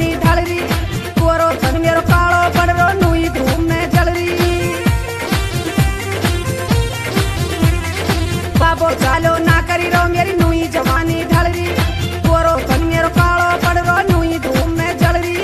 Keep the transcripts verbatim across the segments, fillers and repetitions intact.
जवानी ढल रही, कुंवरो तन मेरो कालो पड़ रो नुई धूम में जल रही। बाबो चालो ना करी रो मेरी नुई जवानी ढल रही, कुंवरो तन मेरो कालो पड़ रो नुई धूम में जल रही।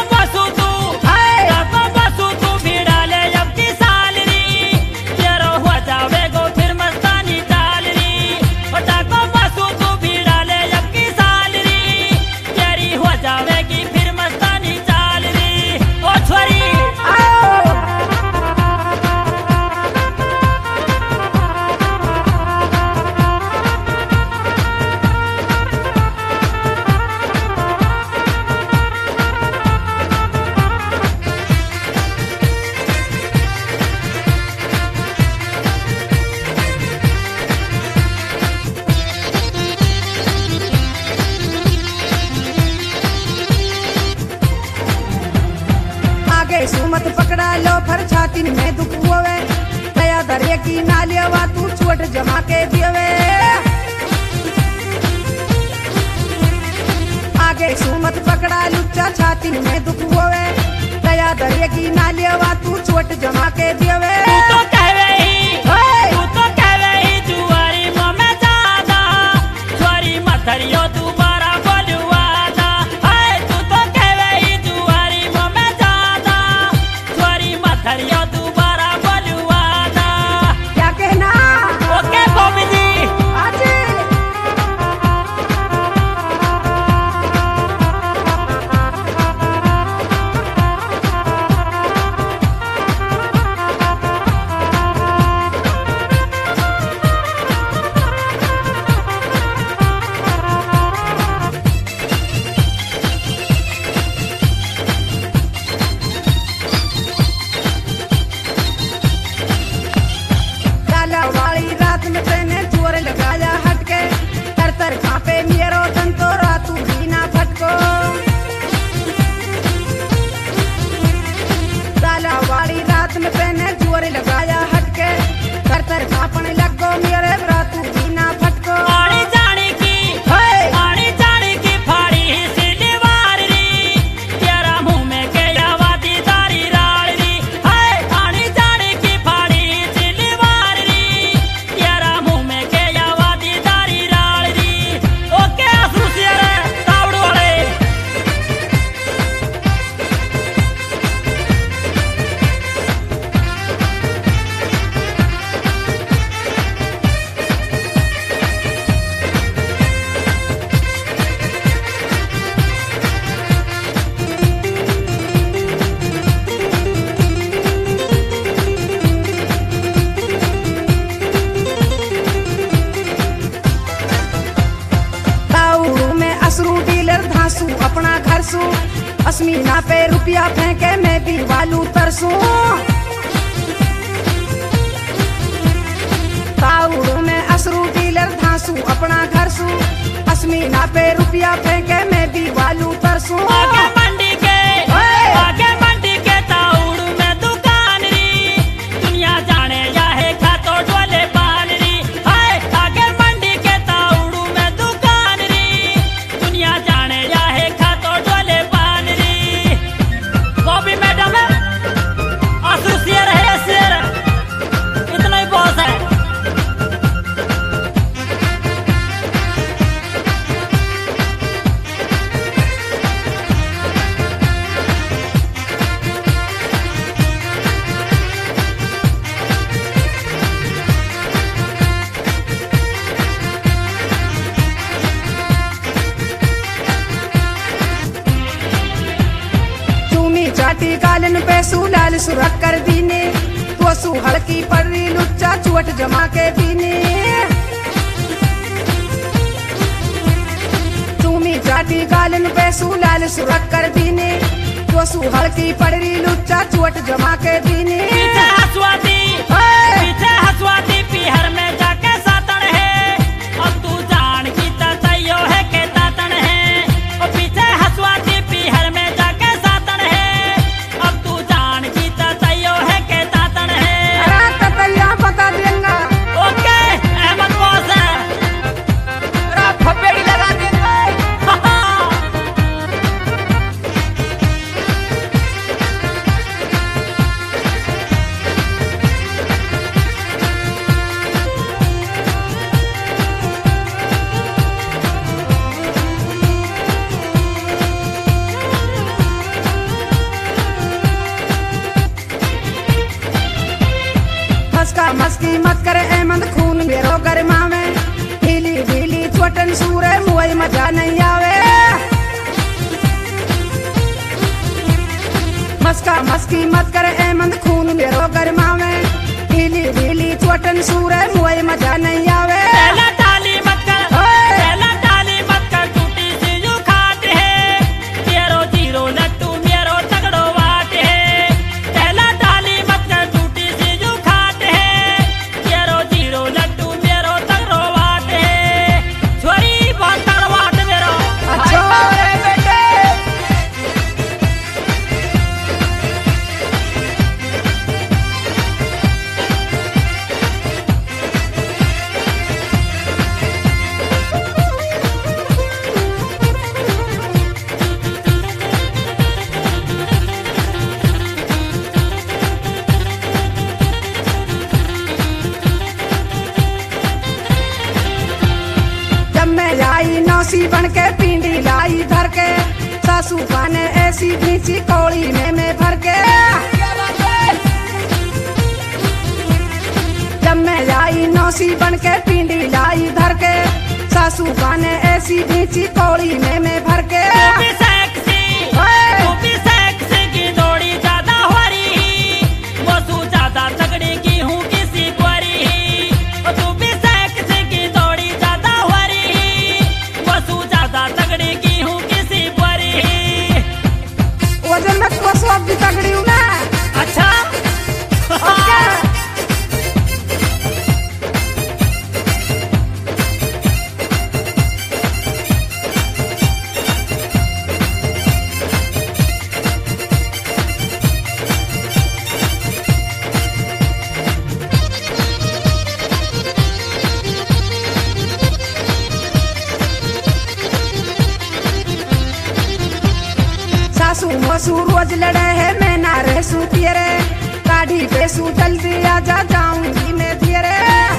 सुमत पकड़ा लो फर छाती में दुख हुए, दया दरिया की नालिया तू चोट जमा के दिए। आगे सुमत पकड़ा लुच्चा छाती में दुख हुए, दया दरिया की नालिया तू चोट जमा के दिए। तू तो कहवे ही, तू तो कहवे ही जुआरी मुँह में जादा, छोरी मथरियो दोबारा बोलवादा। हाय तू तो कहवे ही जुआरी मुँह में जादा, छोरी मथरियो दोबारा बोलवादा। क्या कहना? Okay Bobby ji. आजी वाली रात में तेने जोर लगाया हटके, तर तर खापे मेरो तन तो रातू बिना फटको। साला वाली रात में तेने जोर लगाया हटके, तर तर खापने लगो मेरे रातू बिना फटको। आनी जानी की, आनी जानी की फाड़ी सी दीवार री, तेरा मुँह में के आवाज़ी दारी राल री। हाय आनी जानी की फाड़ी सी दीवार री, तेरा मुँह में के आवाज़ी दारी राल री। ओके असुसियर तावड़ वाले। ताउड़ू में असरू डीलर धांसू अपना घर सू, अस्मीना पे रुपया फेंके मैं भी वालू तरसू। ताउड़ू में असरू डीलर धांसू अपना घर सू, अस्मीना पे रुपया फेंके मैं भी वालू तरसू। आगे मंडी के, आगे मंडी के ताउड़ू में दुकान री, दुनिया जाने या है खातो डोले पान री। हाय आगे मंडी के ताउड़ू में दुकान री, दुनिया जाने या है खातो डोले पान री। बॉबी मैडम आंसू शेर है शेर, इतना ही बहुत है। चूमी चाटी कालन पे सुलाल सुरख कर दीने, तो सु हल्की पड़ी लुच्चा चोट जमा के दीने। चूमी चाटी कालन पे सुलाल सुरख कर दीने, तो सु हल्की पड़ी लुच्चा चोट जमा के दीने। पीछे हंसवाती, पीछे हंसवाती पीहर में जाके सातन है, अब तू जान की तैयो है के तातन है। और पीछे हंसवाती पीहर में जाके सातन है, अब तू जान की तैयो है के तातन है। अरे ततैया बता देंगे। ओके अहमद बॉस है। अरे फपेड़ी लगा देंगे। मस्का मस्की मत करे अहमद खून मेरो गर्मा में ढीली ढीली चोटन सूरे मुई मजा नहीं आवे मस्का मस्की मत करे अहमद खून मेरो गर्मा में ढीली ढीली चोटन सूरे मुई मजा नहीं आवे पहला ताली मत कर पहला ताली मत कर टूटी सी जो खाट है तेरो जीरो लट्टू मेरो तगड़ो वाट है पहला ताली मत कर टूटी सी जो खाट है तेरो जीरो लट्टू मेरो तगड़ो वाट है छोरी बहुत तगड़ो वाट मेरो अच्छा बेटे लाई नौसी बन के पिंडी लाई धर के सासू पाने ऐसी खींची कौड़ी में मैं भर के जब मैं लाई नौसी बन के पिंडी लाई धर के सासू पाने ऐसी खींची कौड़ी में मैं भर के तू भी सेक्सी तू भी सेक्सी की दौड़ी ज्यादा हो रही वो तू ज्यादा तगड़ी की हूँ किसी क्वारी तू भी सेक्सी की दौड़ी ज्यादा हो रही वो तू ज्यादा तगड़ी की हूँ किसी क्वारी वजन में तो सब भी तगड़ी हूँ ना अच्छा सासू मसू रोज लड़े है मैं ना रहसू पियरे काढ़ी पेसू जल्दी आजा जाऊंगी मैं पियरे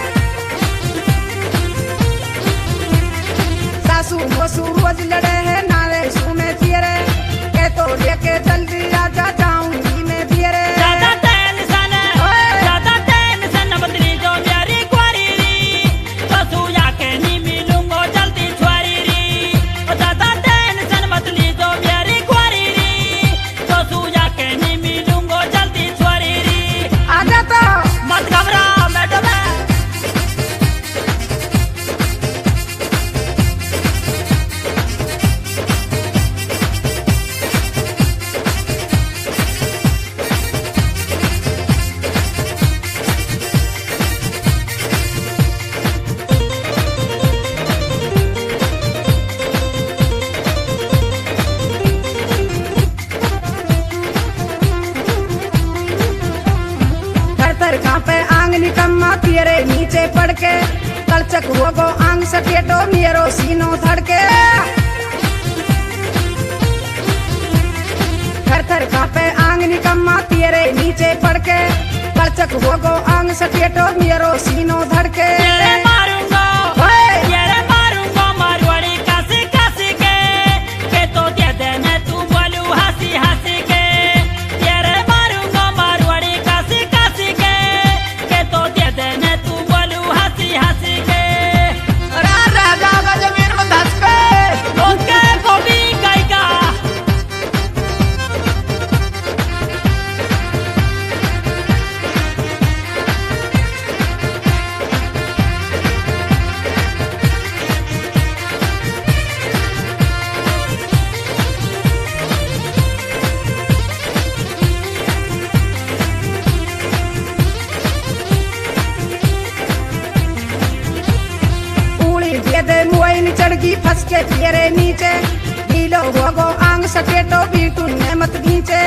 सासू मसू रोज लड़े है ना रहसू मैं पियरे के तो लेके जल्दी आजा जाऊंगी मैं पियरे ज्यादा टेंशन ज्यादा टेंशन बदली जो मेरी क्वारी री तो तू जाके नहीं मिलूंगो जल्दी छुआरी री ज्यादा टेंशन बदली जो मेरी क्वारी री तो तू जाके नहीं मिलूंगो जल्दी छुआरी री आजा तो मत घबरा मैडम थर कांपे आंग निकम्मा पियरे नीचे पड़ के कलचक हो गो आंग सटेटो मेरो सीनो धड़के थर थर कांपे आंग निकम्मा पियरे नीचे पड़ के कलचक हो गो आंग सटेटो मेरो सीनो धड़के तेरे मारूंगा तेरे मारूंगा मारवाड़ी कासी कासी के के तो दे देने तू बोलू हंसी हंसी के तेरे मारूंगा मारवाड़ी कासी कासी के के तो दे देने तू बोलू हंसी हंसी के जमीन में धस पे ओके बॉबी गायिका उड़ी दे दे मुआइन चढ़गी फंस के पियरे नीचे ढीलो हो गो आंग सटेटो बीटू ने मत नीचे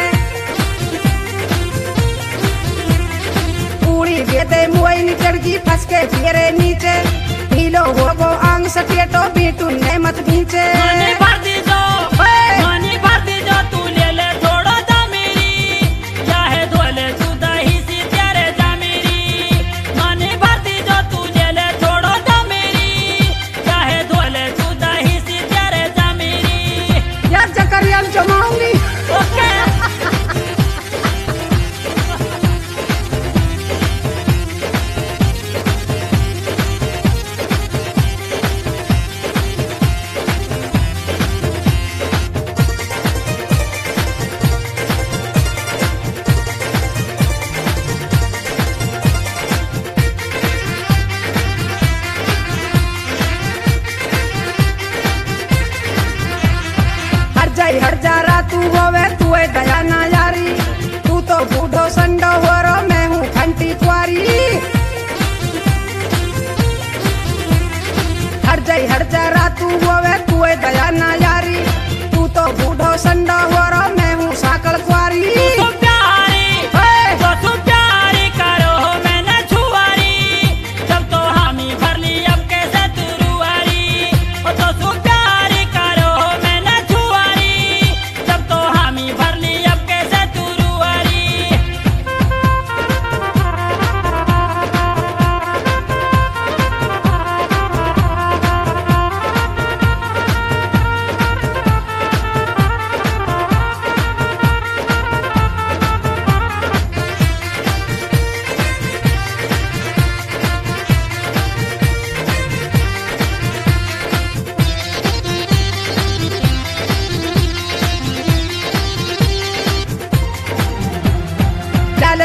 उड़ी दे दे मुआइन चढ़गी फंस के पियरे नीचे ढीलो हो गो आंग सटेटो बीटू ने मत नीचे मनी भर दी जो मनी भर दी जो तू ले ले थोड़ा जामीरी चाहे धोले तू दही सी तेरे जामीरी मनी भर दी जो तू ले ले थोड़ा जामीरी चाहे धोले तू दही सी तेरे जामीरी यार चकरियाल जमाऊंगी ओके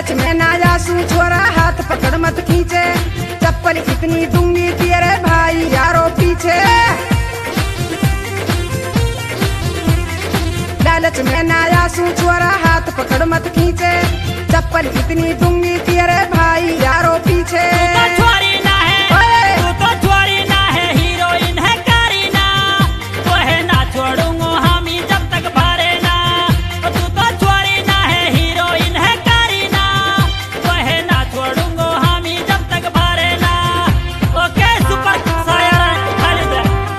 लालच में ना जासू छोरा हाथ पकड़ मत खींचे, चप्पल इतनी दूंगी तेरे भाई यारों पीछे। लालच में ना जासू छोरा हाथ पकड़ मत खींचे, चप्पल इतनी दूंगी तेरे भाई यारों पीछे। तू तो छोरी ना है, तू तो छोरी ना है, हीरोइन है करीना, तो है ना छोड़ूंगा हम ही जब तक भरे ना। तू तो छोरी ना है, हीरोइन है करीना, तो है ना छोड़ूंगा हम ही जब तक भरे ना। ओके सुपर शायर खालिद।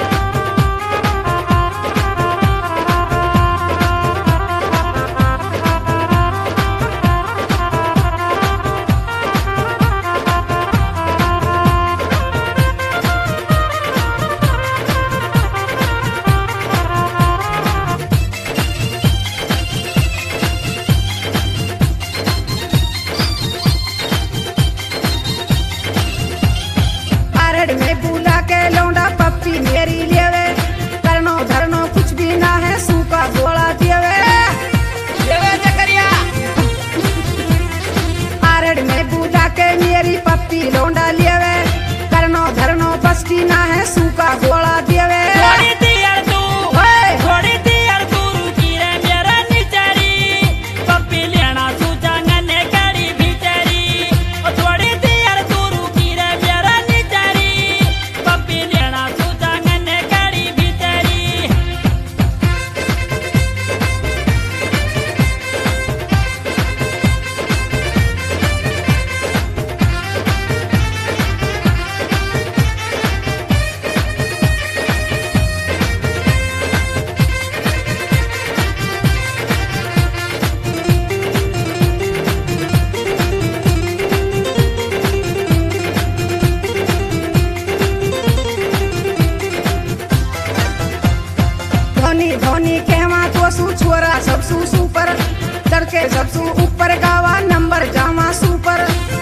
पारड़ में बुला के लौंडा पप्पी मेरी लेवे, करनो धरनो कुछ भी ना है, सूखा गोला देवे देवे जकरिया। पारड़ में बुला के मेरी पप्पी लौंडा लेवे, करनो धरनो बस की ना है, सूखा गोला देवे। थोड़ी देर तू, ओए! थोड़ी देर तू रुकी रे मेरा निचरी, पप्पी लेना सूझा गन्ने कड़ी भीतरी। ओ थोड़ी देर तू रुकी रे मेरा निचरी, पप्पी लेना सूझा गन्ने कड़ी भीतरी। धोनी धोनी कहवा तो सू छोरा सबसू सुपर, चढ़ के सबसू ऊपर गावा नंबर जावा सुपर।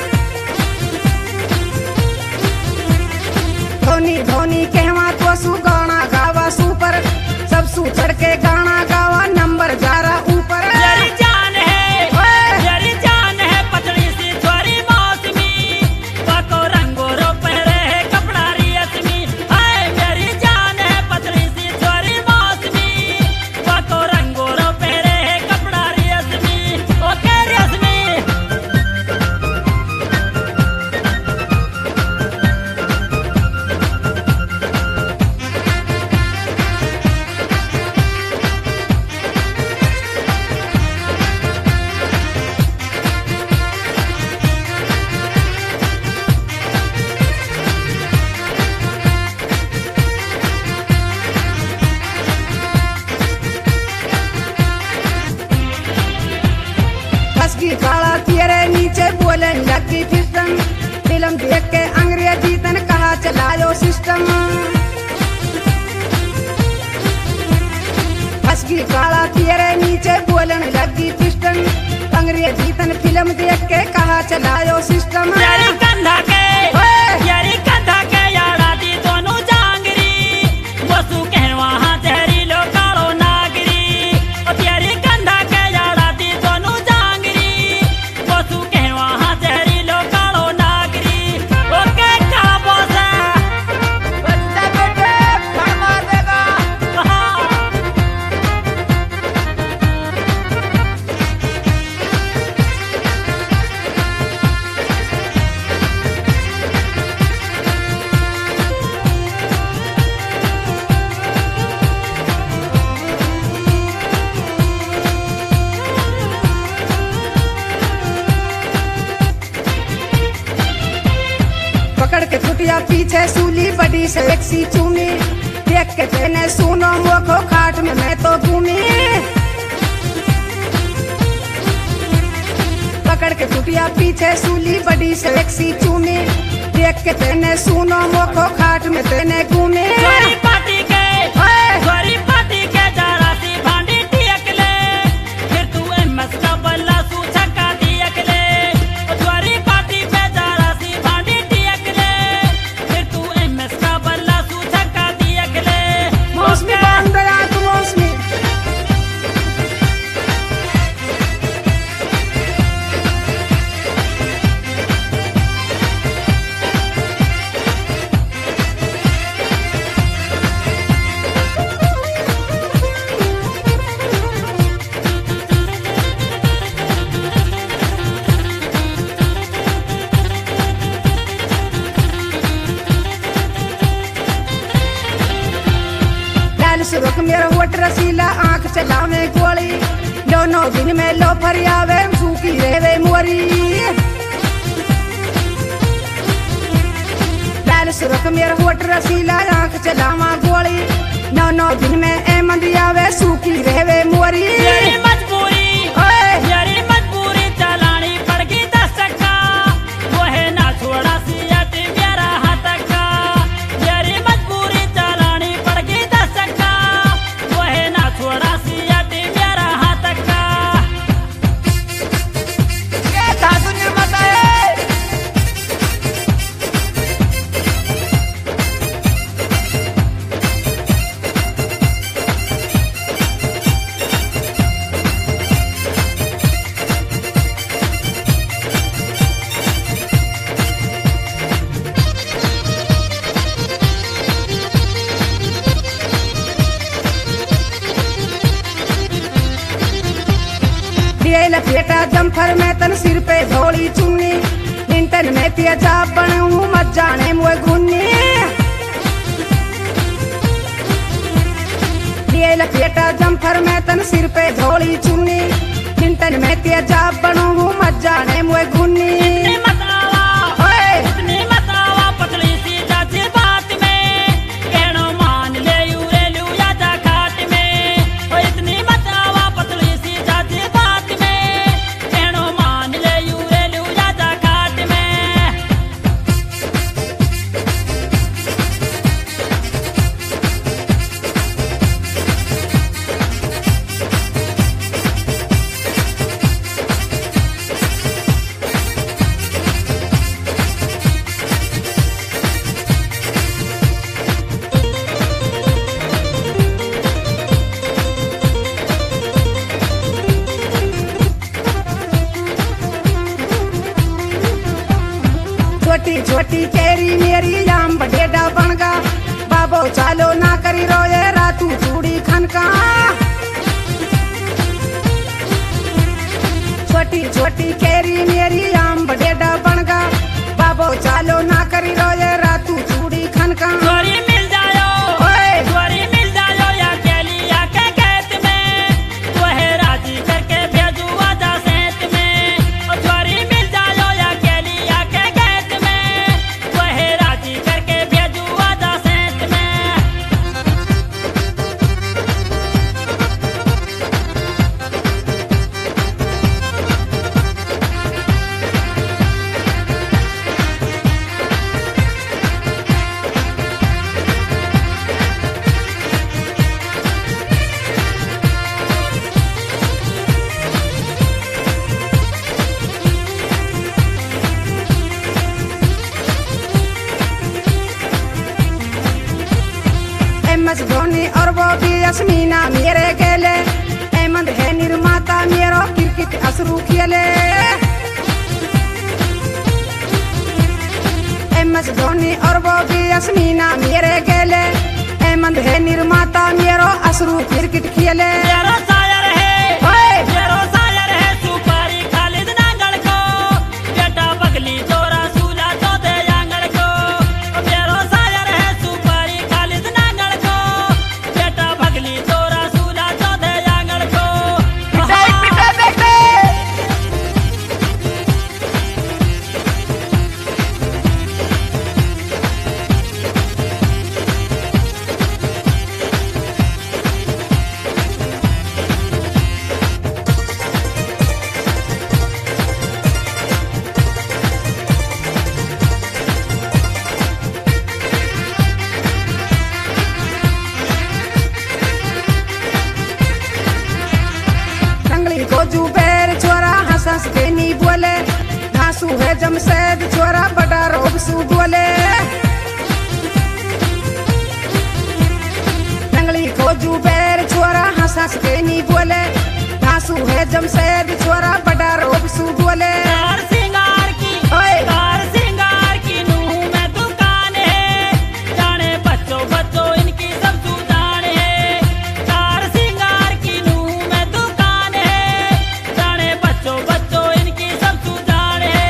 धोनी धोनी कहवा तो सू गाना गावा सुपर, सबसू चढ़ के गाना गावा नंबर जारा ऊपर। मेरी जान है, ओए! मेरी जान है, पतली सी छोरी मौसमी, पाको रंगो रो पहरे है कपड़ा रियसमी। हाय मेरी जान है, पतली सी छोरी मौसमी, पाको रंगो रो पहरे है कपड़ा रियसमी। ओके रियसमी। फसकी काला तेरे नीचे बोलन लगी फिस्टन, फिल्म देख के अंग्रेजी तन कहा चलायो सिस्टम। फसकी काला तेरे नीचे बोलन लगी फिस्टन, अंग्रेजी तन फिल्म देख के कहा चलायो सिस्टम। यारी कंधा के, ओए! यारी कंधा के यारा दी दोनों जांगरी, वसु कहवा हाँ जहरीलो कालो नागरी। ओ यारी कंधा के यारा दी दोनों जांगरी, वसु कहवा हाँ जहरीलो कालो नागरी। ओके क्या बोस है? बच्चा बेटे फड़ मार देगा। कहाँ? पकड़ के छुटिया पीछे सूली बड़ी से एक सी चूमी, देख के तेने सुनो मोखो खाट में मैं तो घूमी। पकड़ के छुटिया पीछे सूली बड़ी से एक सी चूमी, देख के तेने सुनो मोखो खाट में तेने घूमी। छोरी पाटी के, ओए! छोरी पाटी के जरा सी भांडी टियक ले, फिर तू एमएस का बल्ला सू छक्का दियक ले। ओ छोरी पाटी पे जरा सी भांडी टियक ले, फिर तू एमएस का बल्ला सू छक्का दियक ले। मौसमी बांध दया तू मौसमी। मेरा होठ रसीला आंख चलावे गोली दोनों दिन में लो फरियावे सूखी रेवे मोरी लाल सुरख मेरा होठ रसीला आंख चलावा गोली दोनों दिन में ए मंदियावे सूखी रेवे मोरी मेरी मजबूरी मेरी मजबूरी चलानी पड़गी दस टक्का वो है ना छोड़ा सियाट मेरा हाथ का मेरी मजबूरी चलानी पड़गी दस टक्का वो है ना छोड़ा सियाट मेरा हाथ का ये था दुनिया बताए लपेटा जम्फर में तन सिर पे धोली चुन्नी इंटन में तेजा बनू मत जाने मुए घुन्नी ये लपेटा जम्फर में तन सिर पे धोली चुन्नी इंटन में तेजा बनू मत जाने मुए घुन्नी इतनी मत आवा इतनी मत आवा पतली सी जाती बात में कहनो मान ले यूरे लू या जा खाट में ओ इतनी मत आवा पतली सी जाती बात में कहनो मान ले यूरे लू या जा खाट में छोटी छोटी केरी मेरी आम बडेडा बनगा बाबो चालो ना करी रोए रातू चूड़ी खनका छोटी छोटी केरी मेरी आम बडेडा बनगा बाबो चालो ना करी रोए रातू चूड़ी खनका चोरी मिल जायो चोरी मिल जायो या केली या के खेत में वो है राजी करके भेजू आजा सेत में और चोरी मिल जायो या केली या के खेत में वो है राजी करके भेजू आजा सेत में एम एस धोनी और वो भी यस्मीना मेरे गेले एमंद है निर्माता मेरो क्रिकेट असरू खेले एम एस धोनी और वो भी यस्मीना मेरे गेले एमंद है निर्माता मेरो असरू क्रिकेट खेले मेरो शायर है मेरो शायर है सुपारी खालिद नांगल को बेटा बगली जोरा सूला तो दे आंगल को मेरो शायर है सुपारी खालिद नांगल को बेटा बगली जोरा सूला तो दे आंगल को रंगली को जुबेर छोरा हंस के नी बोले घासू है जमशेद छोरा बड़ा रोग सू बोले रंगली को जुबेर छोरा हंस के नी बोले घासू है जमशेद छोरा बड़ा रोग सू बोले कार सिंगार की ओए कार सिंगार की नूह में दुकान है जाने बच्चों बच्चों इनकी सब सुजान है कार सिंगार की नूह में दुकान है जाने बच्चों बच्चों इनकी सब सुजान है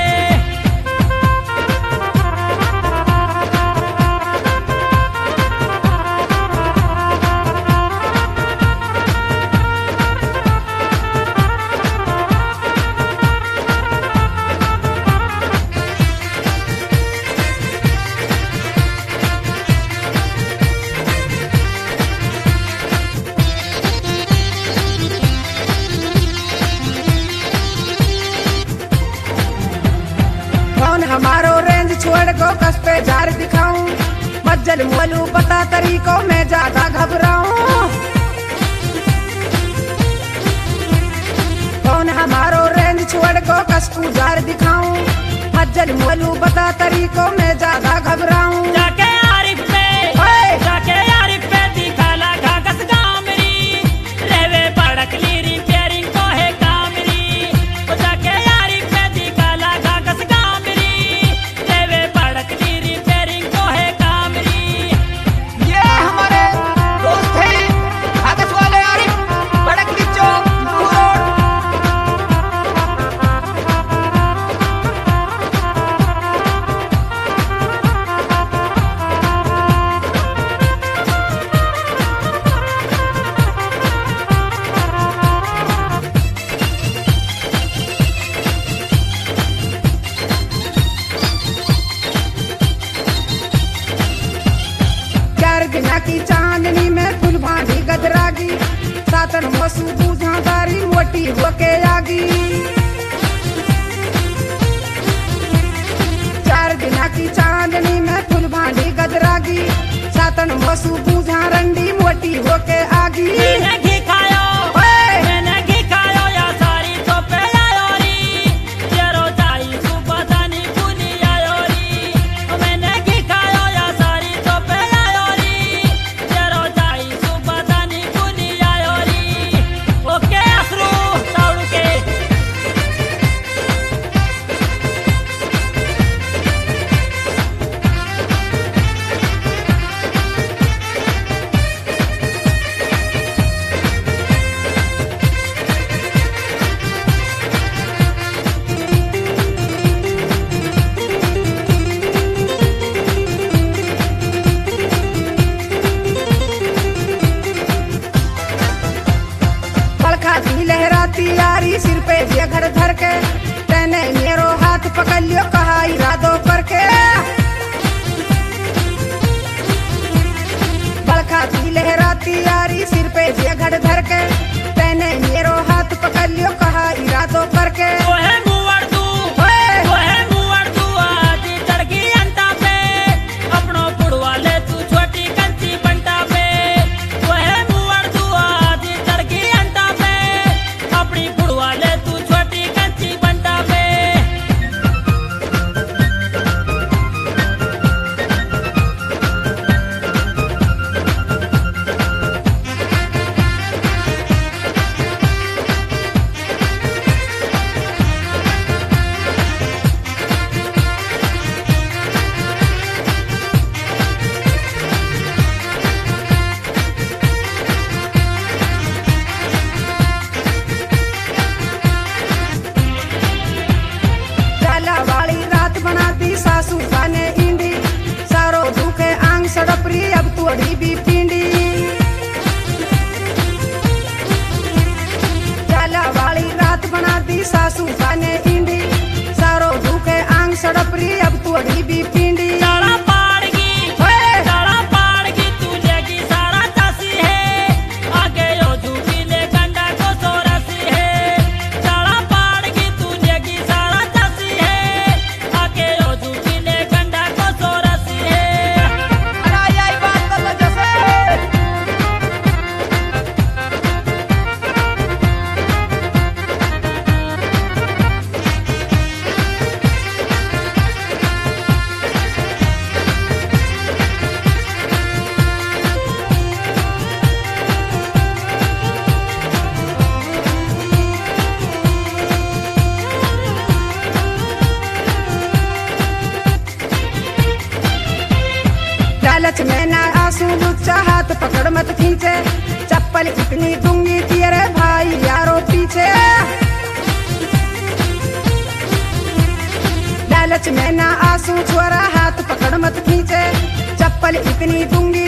छोड़ को कस पे जार दिखाऊं, मज्जल मोलू बता तरीको मैं ज्यादा घबराऊं। कौन हमारो रेंज छोड़ को कस को जार दिखाऊं, मज्जल मोलू बता तरीको मैं ज्यादा घबराऊं। जाके आरिफ पे जाके आरिफ पे दिखाला घाघस गामरी, रेवे बड़कली रिपेयरिंग को है कामरी। ओ जाके आरिफ पे दिखाला घाघस गामरी, रेवे बड़कली रिपेयरिंग को है कामरी। ये हमारे दोस्त हैं कागज वाले आरिफ, बड़कली चौक न्यू रोड। चार दिना की चांदनी में फुल भांडी गदरागी, सातन मोसू बूझादारी मोटी होके आगी। चार दिना की चांदनी में फुल भांडी गदरागी, सातन मोसू बूझा रंडी मोटी होके आगी। मैंने घी खायो मैंने घी खायो या सारी तो पे आयो री, तेरो जाई सुबह दानी पुनी आयो री। मैंने घी खायो या सारी तो पे आयो री, तेरो जाई सुबह दानी पुनी आयो री। ओके असरू ताउड़ के बड़खा दी लहराती यारी सिर पे ये घर धर के, तेने मेरो हाथ पकड़ लियो कहा इरादों करके। बड़खा दी लहराती यारी सिर पे ये घर धर के, तेने मेरो हाथ पकड़ लियो कहा इरादों करके। ओहे मुवर तू ओहे मुवर तू आजी चढ़गी अंता पे, अपनो पुड़वा ले तू छोटी कंची बंटा पे। ओहे मुवर तू आजी चढ़गी अंता पे, अपनी पुड़वा ले तू छोटी कंची बंटा पे। जाला वाली रात बनाती सासू खाने इंडी, सारो दुखे आंग सड़परी अब तोड़ी भी पिंडी। जाला वाली रात बनाती सासू खाने इंडी, सारो दुखे आंग सड़परी अब तोड़ी भी पिंडी। सारा पाड़गी सारा पाड़गी तू लेगी सारा चासी है, आगे यो झूठी ले गंडा को सोरसी है। सारा पाड़गी तू लेगी सारा चासी है, आगे यो झूठी ले गंडा को सोरसी है। अरे यही बात कर लो जैसे लालच में ना आंसू लुच्चा हाथ पकड़ मत खींचे, चप्पल इतनी दूंगी तेरे भाई यारो पीछे। लालच में ना आंसू छोरा हाथ पकड़ मत खींचे, चप्पल इतनी दूंगी